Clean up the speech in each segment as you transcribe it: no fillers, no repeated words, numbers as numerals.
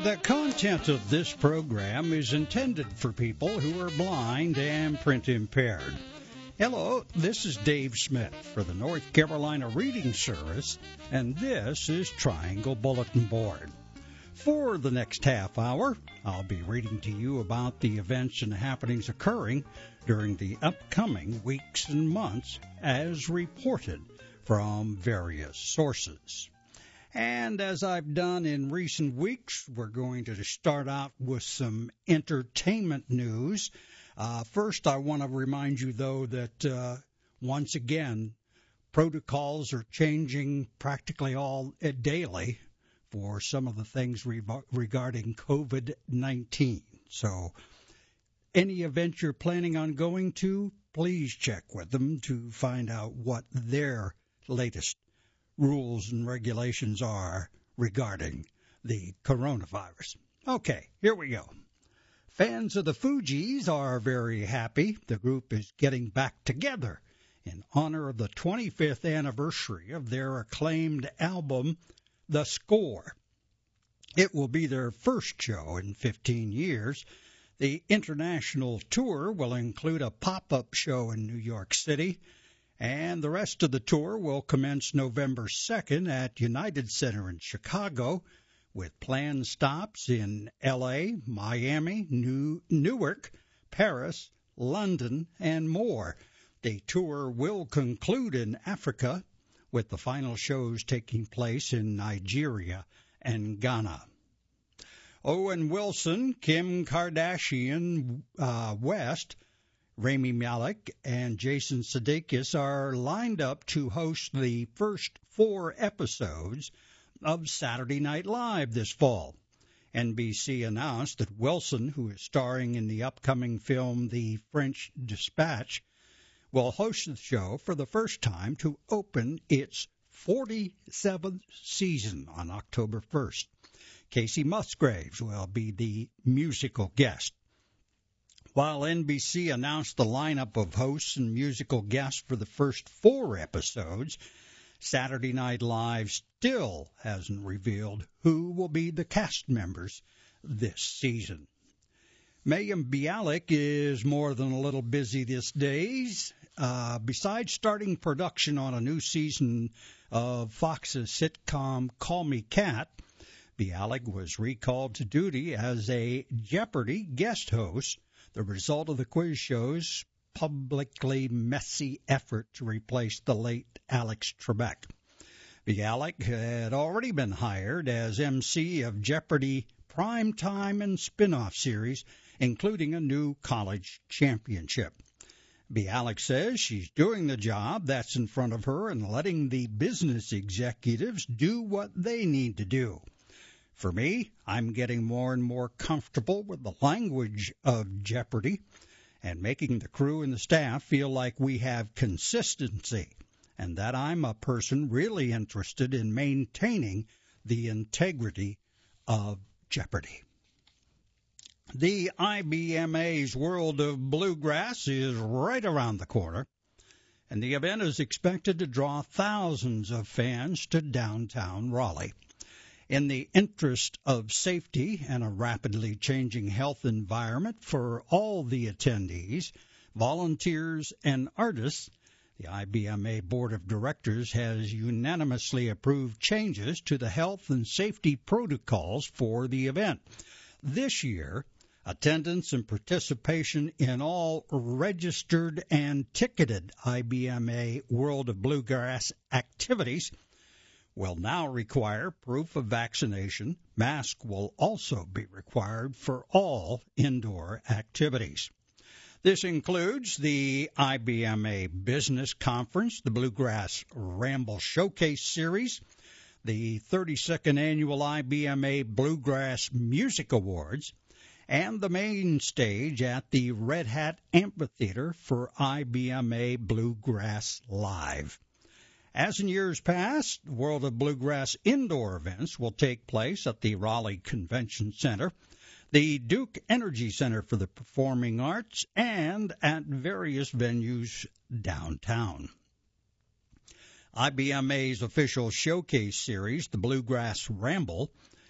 The content of this program is intended for people who are blind and print impaired. Hello, this is Dave Smith for the North Carolina Reading Service, and this is Triangle Bulletin Board. For the next half hour, I'll be reading to you about the events and happenings occurring during the upcoming weeks and months as reported from various sources. And as I've done in recent weeks, we're going to start out with some entertainment news. First, I want to remind you, though, that once again, protocols are changing practically all daily for some of the things regarding COVID-19. So any event you're planning on going to, please check with them to find out what their latest rules and regulations are regarding the coronavirus. Okay, here we go. Fans of the Fugees are very happy. The group is getting back together in honor of the 25th anniversary of their acclaimed album, The Score. It will be their first show in 15 years. The international tour will include a pop-up show in New York City, and the rest of the tour will commence November 2nd at United Center in Chicago, with planned stops in L.A., Miami, Newark, Paris, London, and more. The tour will conclude in Africa, with the final shows taking place in Nigeria and Ghana. Owen Wilson, Kim Kardashian West, Rami Malek, and Jason Sudeikis are lined up to host the first 4 episodes of Saturday Night Live this fall. NBC announced that Wilson, who is starring in the upcoming film The French Dispatch, will host the show for the first time to open its 47th season on October 1st. Casey Musgraves will be the musical guest. While NBC announced the lineup of hosts and musical guests for the first 4 episodes, Saturday Night Live still hasn't revealed who will be the cast members this season. Mayim Bialik is more than a little busy these days. Besides starting production on a new season of Fox's sitcom Call Me Kat, Bialik was recalled to duty as a Jeopardy guest host, the result of the quiz show's publicly messy effort to replace the late Alex Trebek. Bialik had already been hired as MC of Jeopardy primetime and spin-off series, including a new college championship. Bialik says she's doing the job that's in front of her and letting the business executives do what they need to do. For me, I'm getting more and more comfortable with the language of Jeopardy and making the crew and the staff feel like we have consistency and that I'm a person really interested in maintaining the integrity of Jeopardy. The IBMA's World of Bluegrass is right around the corner, and the event is expected to draw thousands of fans to downtown Raleigh. In the interest of safety and a rapidly changing health environment for all the attendees, volunteers, and artists, the IBMA Board of Directors has unanimously approved changes to the health and safety protocols for the event. This year, attendance and participation in all registered and ticketed IBMA World of Bluegrass activities will now require proof of vaccination. Masks will also be required for all indoor activities. This includes the IBMA Business Conference, the Bluegrass Ramble Showcase Series, the 32nd Annual IBMA Bluegrass Music Awards, and the main stage at the Red Hat Amphitheater for IBMA Bluegrass Live. As in years past, World of Bluegrass indoor events will take place at the Raleigh Convention Center, the Duke Energy Center for the Performing Arts, and at various venues downtown. IBMA's official showcase series, the Bluegrass Ramble,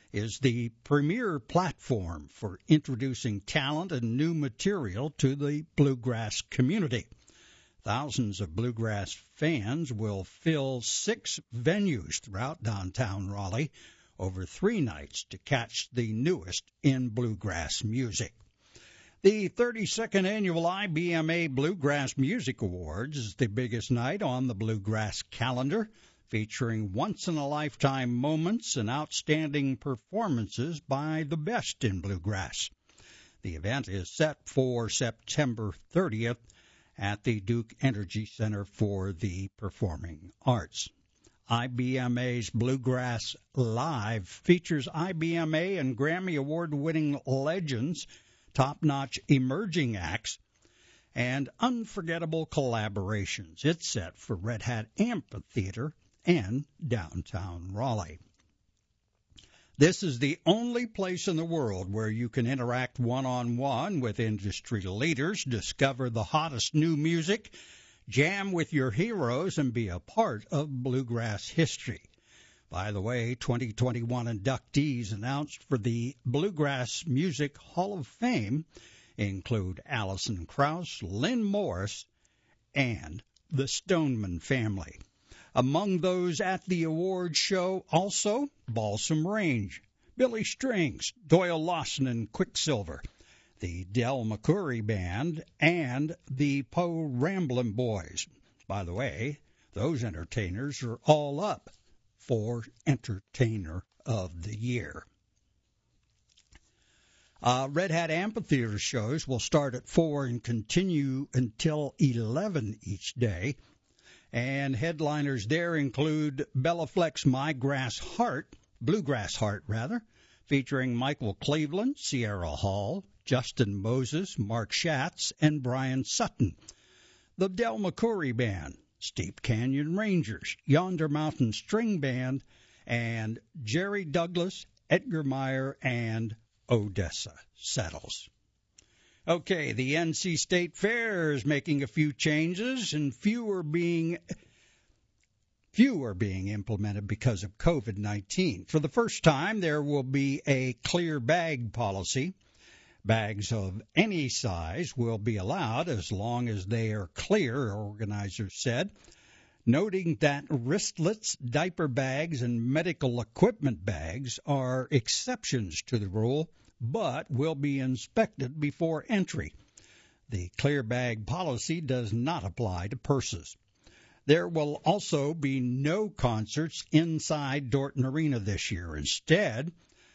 is the premier platform for introducing talent and new material to the bluegrass community. Thousands of bluegrass fans will fill 6 venues throughout downtown Raleigh over 3 nights to catch the newest in bluegrass music. The 32nd Annual IBMA Bluegrass Music Awards is the biggest night on the bluegrass calendar, featuring once-in-a-lifetime moments and outstanding performances by the best in bluegrass. The event is set for September 30th at the Duke Energy Center for the Performing Arts. IBMA's Bluegrass Live features IBMA and Grammy Award-winning legends, top-notch emerging acts, and unforgettable collaborations. It's set for Red Hat Amphitheater and downtown Raleigh. This is the only place in the world where you can interact one-on-one with industry leaders, discover the hottest new music, jam with your heroes, and be a part of bluegrass history. By the way, 2021 inductees announced for the Bluegrass Music Hall of Fame include Alison Krauss, Lynn Morris, and the Stoneman family. Among those at the awards show also Balsam Range, Billy Strings, Doyle Lawson and Quicksilver, the Del McCoury Band, and the Poe Ramblin' Boys. By the way, those entertainers are all up for Entertainer of the Year. Red Hat Amphitheater shows will start at 4 and continue until 11 each day. And headliners there include Bellaflex Bluegrass Heart, featuring Michael Cleveland, Sierra Hall, Justin Moses, Mark Schatz, and Brian Sutton. The Del McCoury Band, Steep Canyon Rangers, Yonder Mountain String Band, and Jerry Douglas, Edgar Meyer, and Odessa Settles. Okay, the NC State Fair is making a few changes, and few are being implemented because of COVID-19. For the first time, there will be a clear bag policy. Bags of any size will be allowed as long as they are clear, organizers said, noting that wristlets, diaper bags, and medical equipment bags are exceptions to the rule, but will be inspected before entry. The clear bag policy does not apply to purses. There will also be no concerts inside Dorton Arena this year. Instead,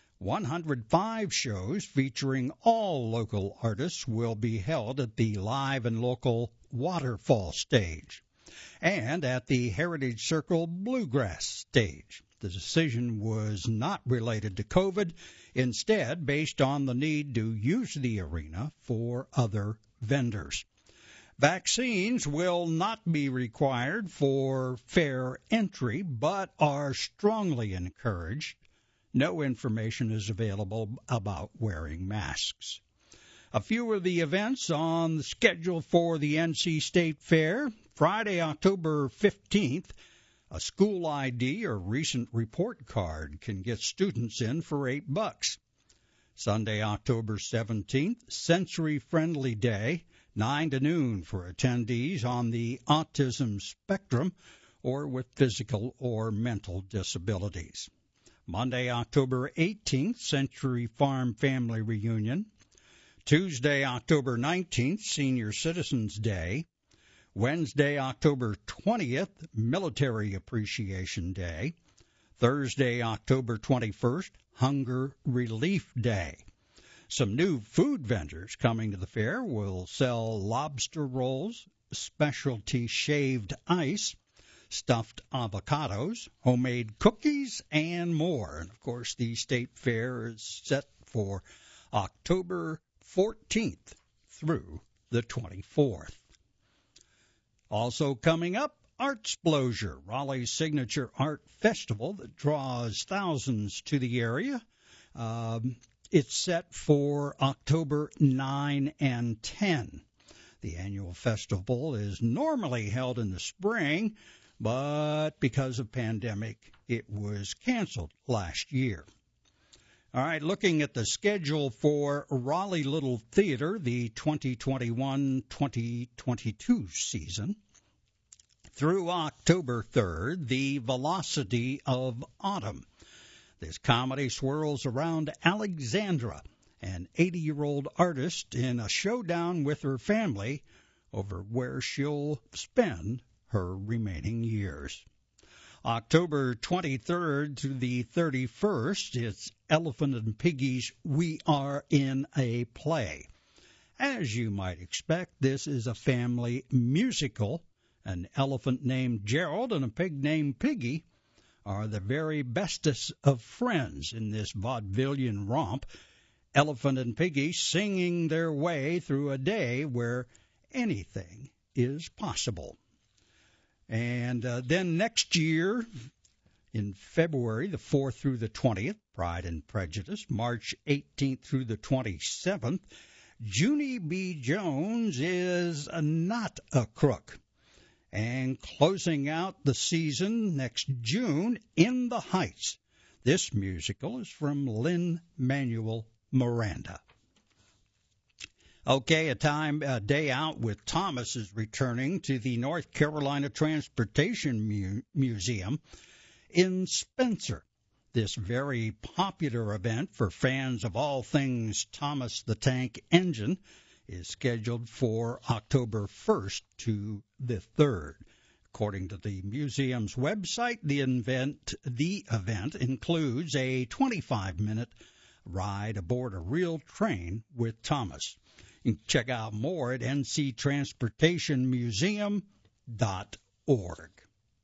105 shows featuring all local artists will be held at the live and local Waterfall stage and at the Heritage Circle Bluegrass stage. The decision was not related to COVID, instead based on the need to use the arena for other vendors. Vaccines will not be required for fair entry, but are strongly encouraged. No information is available about wearing masks. A few of the events on the schedule for the NC State Fair. Friday, October 15th, a school ID or recent report card can get students in for $8. Sunday, October 17th, Sensory Friendly Day, 9 to noon for attendees on the autism spectrum or with physical or mental disabilities. Monday, October 18th, Century Farm Family Reunion. Tuesday, October 19th, Senior Citizens Day. Wednesday, October 20th, Military Appreciation Day. Thursday, October 21st, Hunger Relief Day. Some new food vendors coming to the fair will sell lobster rolls, specialty shaved ice, stuffed avocados, homemade cookies, and more. And, of course, the State Fair is set for October 14th through the 24th. Also coming up, Artsplosure, Raleigh's signature art festival that draws thousands to the area. It's set for October 9 and 10. The annual festival is normally held in the spring, but because of pandemic, it was canceled last year. All right, looking at the schedule for Raleigh Little Theater, the 2021-2022 season. Through October 3rd, The Velocity of Autumn. This comedy swirls around Alexandra, an 80-year-old artist, in a showdown with her family over where she'll spend her remaining years. October 23rd to the 31st, it's Elephant and Piggy's We Are in a Play. As you might expect, this is a family musical. An elephant named Gerald and a pig named Piggy are the very bestest of friends in this vaudevillian romp. Elephant and Piggy singing their way through a day where anything is possible. And then next year, in February, the 4th through the 20th, Pride and Prejudice, March 18th through the 27th, Junie B. Jones is not a crook. And closing out the season next June, In the Heights. This musical is from Lin-Manuel Miranda. Okay, a day out with Thomas is returning to the North Carolina Transportation Museum in Spencer. This very popular event for fans of all things Thomas the Tank Engine is scheduled for October 1st to the 3rd. According to the museum's website, the event includes a 25-minute ride aboard a real train with Thomas. You can check out more at nctransportationmuseum.org.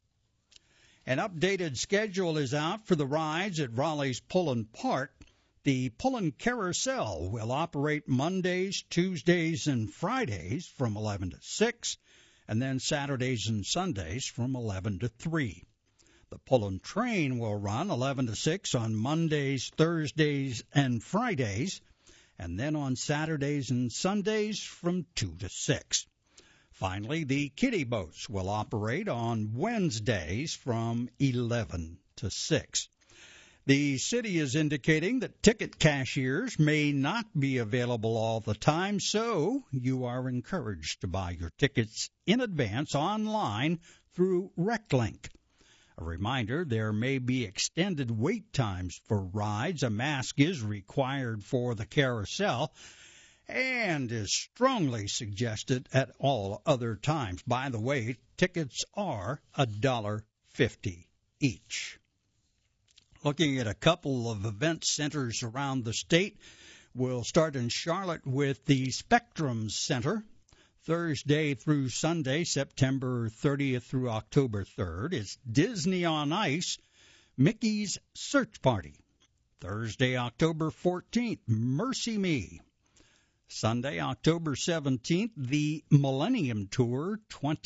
An updated schedule is out for the rides at Raleigh's Pullen Park. The Pullen Carousel will operate Mondays, Tuesdays, and Fridays from 11 to 6, and then Saturdays and Sundays from 11 to 3. The Pullen Train will run 11 to 6 on Mondays, Thursdays, and Fridays, and then on Saturdays and Sundays from 2 to 6. Finally, the kiddie boats will operate on Wednesdays from 11 to 6. The city is indicating that ticket cashiers may not be available all the time, so you are encouraged to buy your tickets in advance online through RecLink. A reminder, there may be extended wait times for rides. A mask is required for the carousel and is strongly suggested at all other times. By the way, tickets are $1.50 each. Looking at a couple of event centers around the state, we'll start in Charlotte with the Spectrum Center. Thursday through Sunday, September 30th through October 3rd, it's Disney on Ice, Mickey's Search Party. Thursday, October 14th, Mercy Me. Sunday, October 17th, the Millennium Tour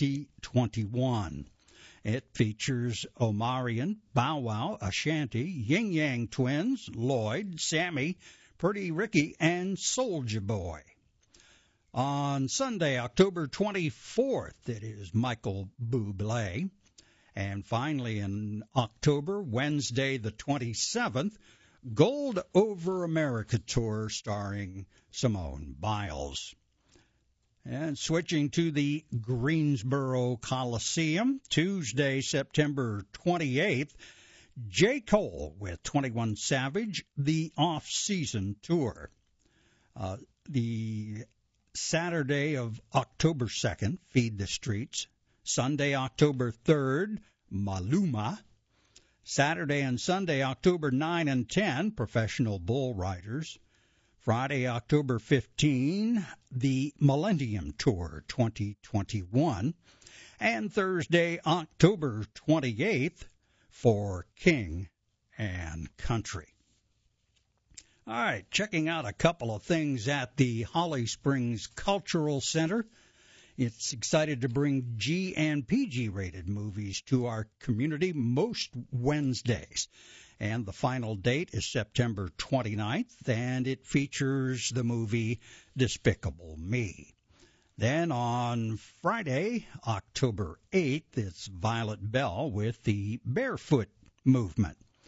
2021. It features Omarion, Bow Wow, Ashanti, Yin Yang Twins, Lloyd, Sammy, Pretty Ricky, and Soulja Boy. On Sunday, October 24th, it is Michael Bublé. And finally, in October, Wednesday the 27th, Gold Over America Tour starring Simone Biles. And switching to the Greensboro Coliseum, Tuesday, September 28th, J. Cole with 21 Savage, the off-season tour. The Saturday of October 2nd, Feed the Streets. Sunday, October 3rd, Maluma. Saturday and Sunday, October 9 and 10, Professional Bull Riders. Friday, October 15, the Millennium Tour 2021. And Thursday, October 28th, for King and Country. All right, checking out a couple of things at the Holly Springs Cultural Center. It's excited to bring G and PG-rated movies to our community most Wednesdays. And the final date is September 29th, and it features the movie Despicable Me. Then on Friday, October 8th, it's Violet Bell with the Barefoot Movement.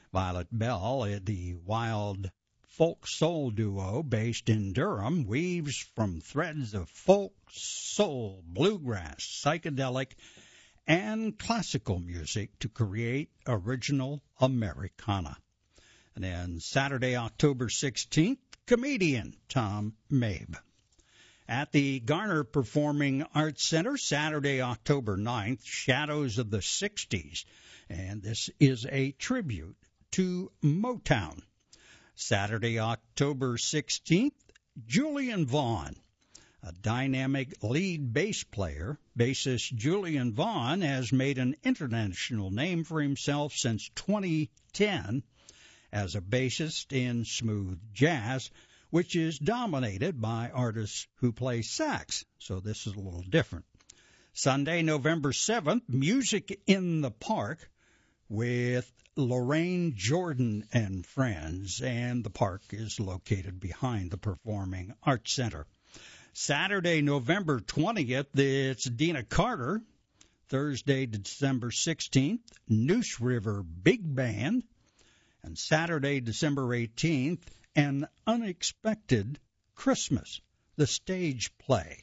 Violet Bell, the wild folk soul duo based in Durham, weaves from threads of folk, soul, bluegrass, psychedelic, and classical music to create original Americana. And then Saturday, October 16th, comedian Tom Mabe. At the Garner Performing Arts Center, Saturday, October 9th, Shadows of the 60s. And this is a tribute to Motown. Saturday, October 16th, Julian Vaughn. A dynamic lead bass player, bassist Julian Vaughn has made an international name for himself since 2010 as a bassist in smooth jazz, which is dominated by artists who play sax, so this is a little different. Sunday, November 7th, Music in the Park with Lorraine Jordan and friends, and the park is located behind the Performing Arts Center. Saturday, November 20th, it's Dina Carter. Thursday, December 16th, Noose River Big Band. And Saturday, December 18th, An Unexpected Christmas, the stage play.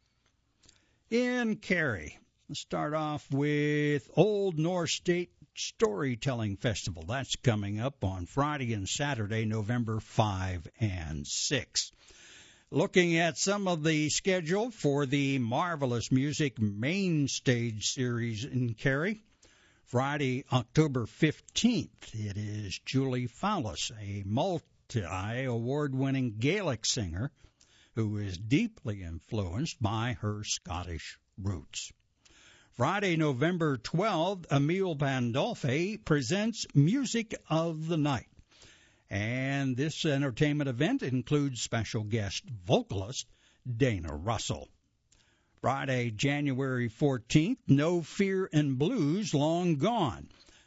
In Cary, let's start off with Old North State Storytelling Festival. That's coming up on Friday and Saturday, November 5 and 6. Looking at some of the schedule for the Marvelous Music Main Stage Series in Cary. Friday, October 15th, it is Julie Fowlis, a multi-award-winning Gaelic singer who is deeply influenced by her Scottish roots. Friday, November 12th, Emile Pandolfi presents Music of the Night. And this entertainment event includes special guest vocalist Dana Russell. Friday, January 14th, No Fear and Blues, Long Gone.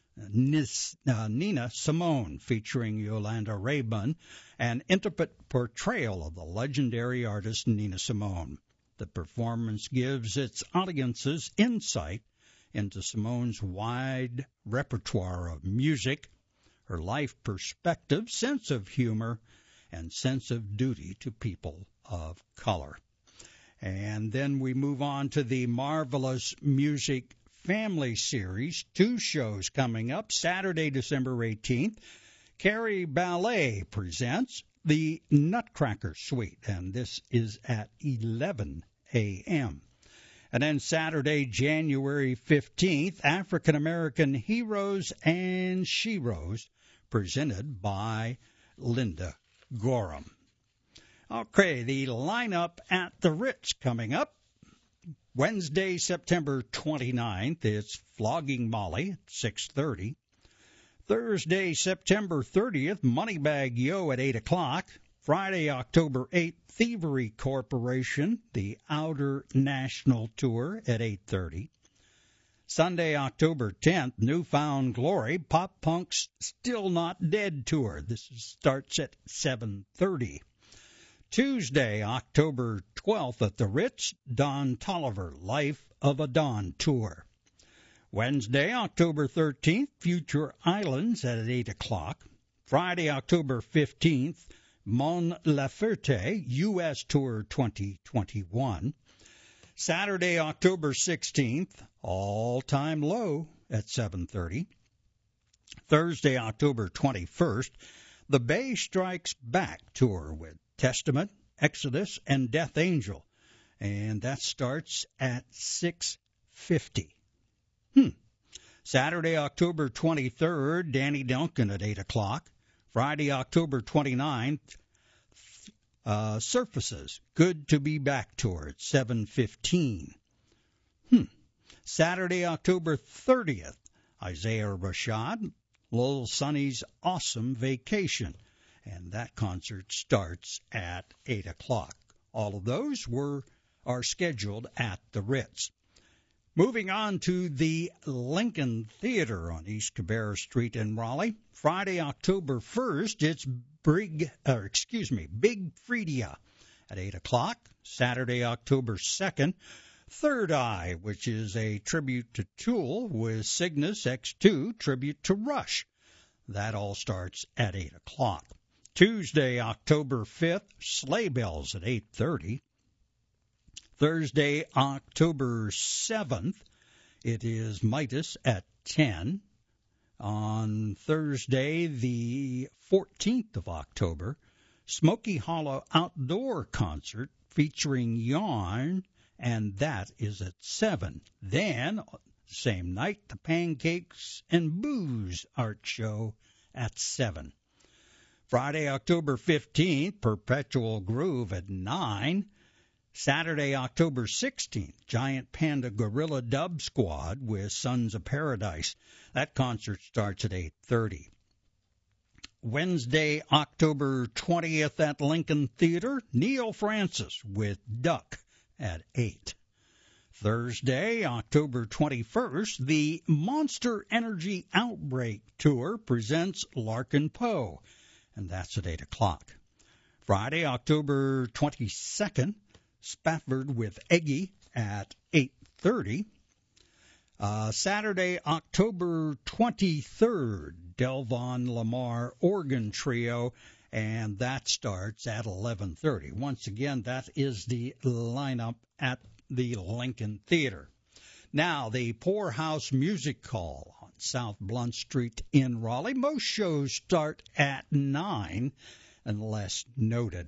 Nina Simone featuring Yolanda Rayburn, an intimate portrayal of the legendary artist Nina Simone. The performance gives its audiences insight into Simone's wide repertoire of music, her life perspective, sense of humor, and sense of duty to people of color. And then we move on to the Marvelous Music Family Series. 2 shows coming up. Saturday, December 18th, Cary Ballet presents the Nutcracker Suite, and this is at 11 a.m. And then Saturday, January 15th, African American Heroes and Sheroes, presented by Linda Gorham. Okay, the lineup at the Ritz coming up. Wednesday, September 29th, it's Flogging Molly at 6:30. Thursday, September 30th, Moneybag Yo at 8 o'clock. Friday, October 8th, Thievery Corporation, the Outer National Tour at 8:30. Sunday, October 10th, Newfound Glory, Pop Punk's Still Not Dead Tour. This starts at 7:30. Tuesday, October 12th at the Ritz, Don Toliver, Life of a Don Tour. Wednesday, October 13th, Future Islands at 8 o'clock. Friday, October 15th, Mon Laferte, U.S. Tour 2021. Saturday, October 16th, All Time Low at 7:30. Thursday, October 21st, The Bay Strikes Back Tour with Testament, Exodus, and Death Angel. And that starts at 6:50. Saturday, October 23rd, Danny Duncan at 8 o'clock. Friday, October 29th, Surfaces, Good to Be Back Tour at 7:15. Saturday, October 30th, Isaiah Rashad, Lil Sonny's Awesome Vacation. And that concert starts at 8 o'clock. All of those are scheduled at the Ritz. Moving on to the Lincoln Theater on East Cabarrus Street in Raleigh. Friday, October 1st, it's Big Freedia at 8 o'clock. Saturday, October 2nd, Third Eye, which is a tribute to Tool with Cygnus X2, tribute to Rush. That all starts at 8 o'clock. Tuesday, October 5th, Sleigh Bells at 8:30. Thursday, October 7th, it is Midas at 10. On Thursday, the 14th of October, Smoky Hollow Outdoor Concert featuring Yarn, and that is at 7. Then, same night, the Pancakes and Booze Art Show at 7. Friday, October 15th, Perpetual Groove at 9. Saturday, October 16th, Giant Panda Gorilla Dub Squad with Sons of Paradise. That concert starts at 8:30. Wednesday, October 20th at Lincoln Theater, Neil Francis with Duck at 8. Thursday, October 21st, the Monster Energy Outbreak Tour presents Larkin Poe, and that's at 8 o'clock. Friday, October 22nd, Spafford with Eggy at 8:30. Saturday, October 23rd, Delvon Lamar Organ Trio, and that starts at 11:30. Once again, that is the lineup at the Lincoln Theater. Now, the Poorhouse Music Hall on South Blunt Street in Raleigh. Most shows start at 9, unless noted.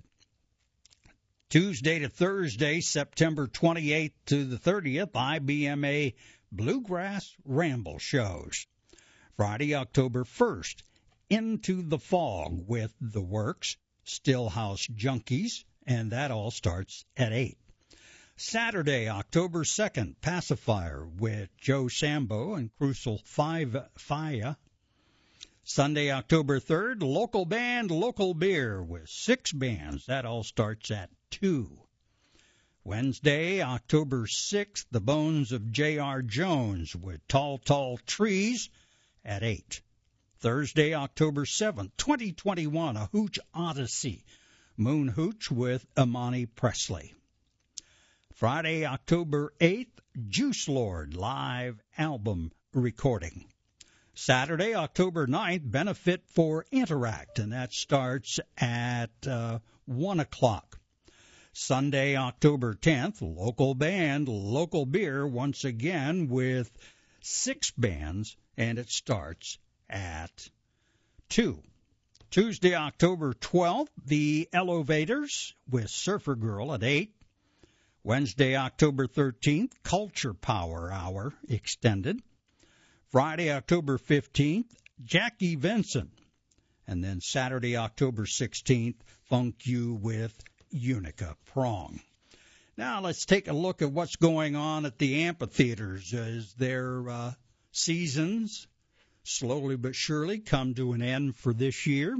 Tuesday to Thursday, September 28th to the 30th, IBMA Bluegrass Ramble shows. Friday, October 1st, Into the Fog with The Works, Stillhouse Junkies, and that all starts at 8. Saturday, October 2nd, Pacifier with Joe Sambo and Crucial Faya. Sunday, October 3rd, Local Band, Local Beer with 6 bands. That all starts at 2. Wednesday, October 6th, The Bones of J.R. Jones with Tall, Tall Trees at 8. Thursday, October 7th, 2021, A Hooch Odyssey, Moon Hooch with Imani Presley. Friday, October 8th, Juice Lord live album recording. Saturday, October 9th, benefit for Interact, and that starts at 1 o'clock. Sunday, October 10th, Local Band, Local Beer, once again with 6 bands, and it starts at 2. Tuesday, October 12th, The Elevators with Surfer Girl at 8. Wednesday, October 13th, Culture Power Hour extended. Friday, October 15th, Jackie Vincent. And then Saturday, October 16th, Funk You with Unica Prong. Now let's take a look at what's going on at the amphitheaters as their seasons slowly but surely come to an end for this year.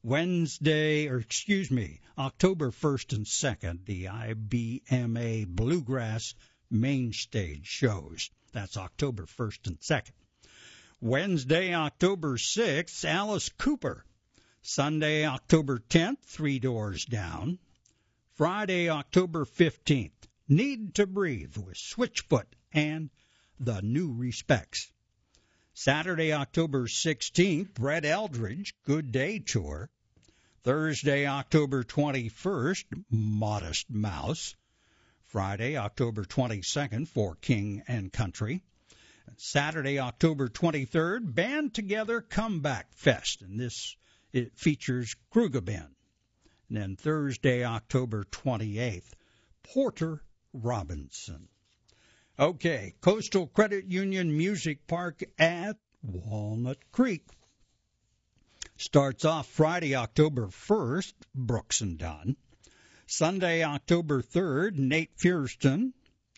October 1st and 2nd, the IBMA Bluegrass Main Stage shows. That's October 1st and 2nd. Wednesday, October 6th, Alice Cooper. Sunday, October 10th, Three Doors Down. Friday, October 15th, Need to Breathe with Switchfoot and The New Respects. Saturday, October 16th, Brett Eldridge, Good Day Tour. Thursday, October 21st, Modest Mouse. Friday, October 22nd, For King and Country. Saturday, October 23rd, Band Together Comeback Fest, and it features Krugerben. And then Thursday, October 28th, Porter Robinson. Okay, Coastal Credit Union Music Park at Walnut Creek. Starts off Friday, October 1st, Brooks and Dunn. Sunday, October 3rd, Nate Fierstein.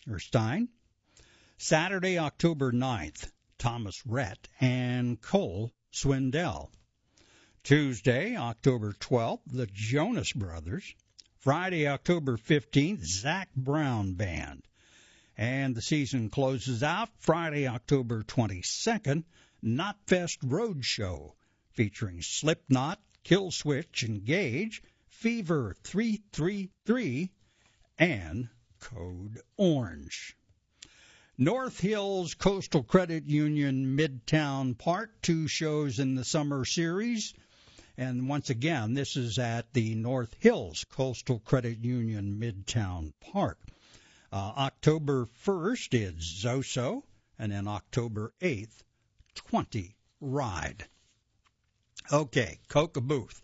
Saturday, October 9th, Thomas Rhett and Cole Swindell. Tuesday, October 12th, the Jonas Brothers. Friday, October 15th, Zach Brown Band. And the season closes out Friday, October 22nd, Knotfest Roadshow, featuring Slipknot, Killswitch Engage, Fever 333, and Code Orange. North Hills Coastal Credit Union Midtown Park, 2 shows in the summer series. And once again, this is at the North Hills Coastal Credit Union Midtown Park. October 1st is Zoso, and then October 8th, 20 Ride. Okay, Kokobuth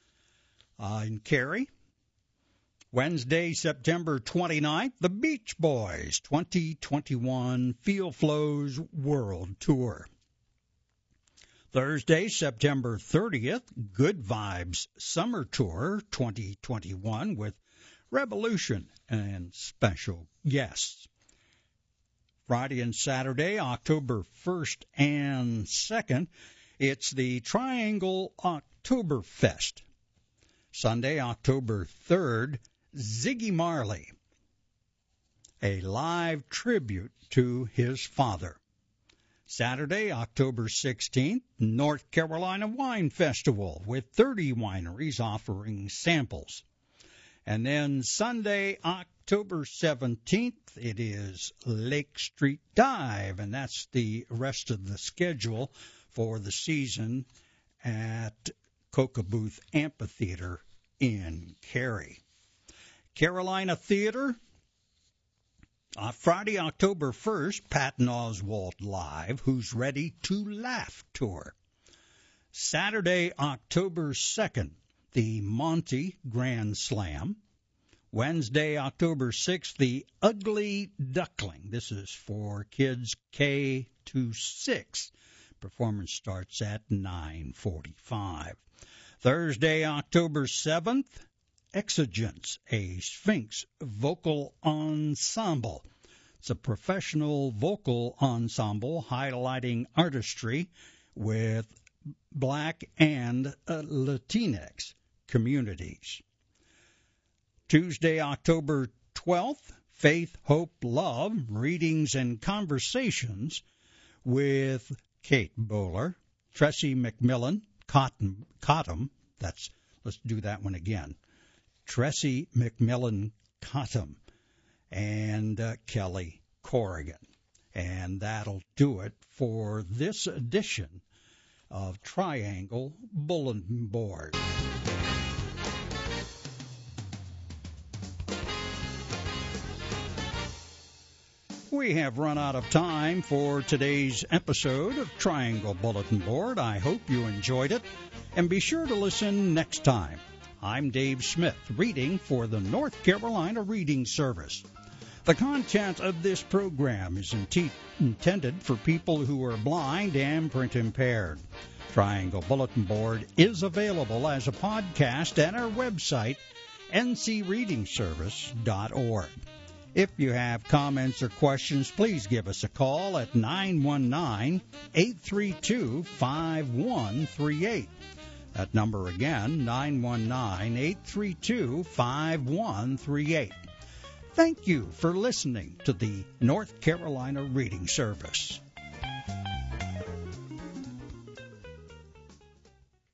in Cary. Wednesday, September 29th, the Beach Boys 2021 Feel Flows World Tour. Thursday, September 30th, Good Vibes Summer Tour 2021 with Revolution and special guests. Friday and Saturday, October 1st and 2nd, it's the Triangle Oktoberfest. Sunday, October 3rd, Ziggy Marley, a live tribute to his father. Saturday, October 16th, North Carolina Wine Festival with 30 wineries offering samples. And then Sunday, October 17th, it is Lake Street Dive, and that's the rest of the schedule for the season at Kokobuth Amphitheater in Cary. Carolina Theater, Friday, October 1st, Patton Oswalt Live, Who's Ready to Laugh Tour. Saturday, October 2nd, the Monty Grand Slam. Wednesday, October 6th, the Ugly Duckling. This is for kids K to 6. Performance starts at 9:45. Thursday, October 7th, Exigence, a Sphinx vocal ensemble. It's a professional vocal ensemble highlighting artistry with Black and Latinx communities. Tuesday, October 12th, Faith, Hope, Love, Readings and Conversations with Kate Bowler, Tressie McMillan, Cottom, let's do that one again. Tressie McMillan Cottom and Kelly Corrigan. And that'll do it for this edition of Triangle Bulletin Board. We have run out of time for today's episode of Triangle Bulletin Board. I hope you enjoyed it, and be sure to listen next time. I'm Dave Smith, reading for the North Carolina Reading Service. The content of this program is intended for people who are blind and print impaired. Triangle Bulletin Board is available as a podcast at our website, ncreadingservice.org. If you have comments or questions, please give us a call at 919-832-5138. That number again, 919-832-5138. Thank you for listening to the North Carolina Reading Service.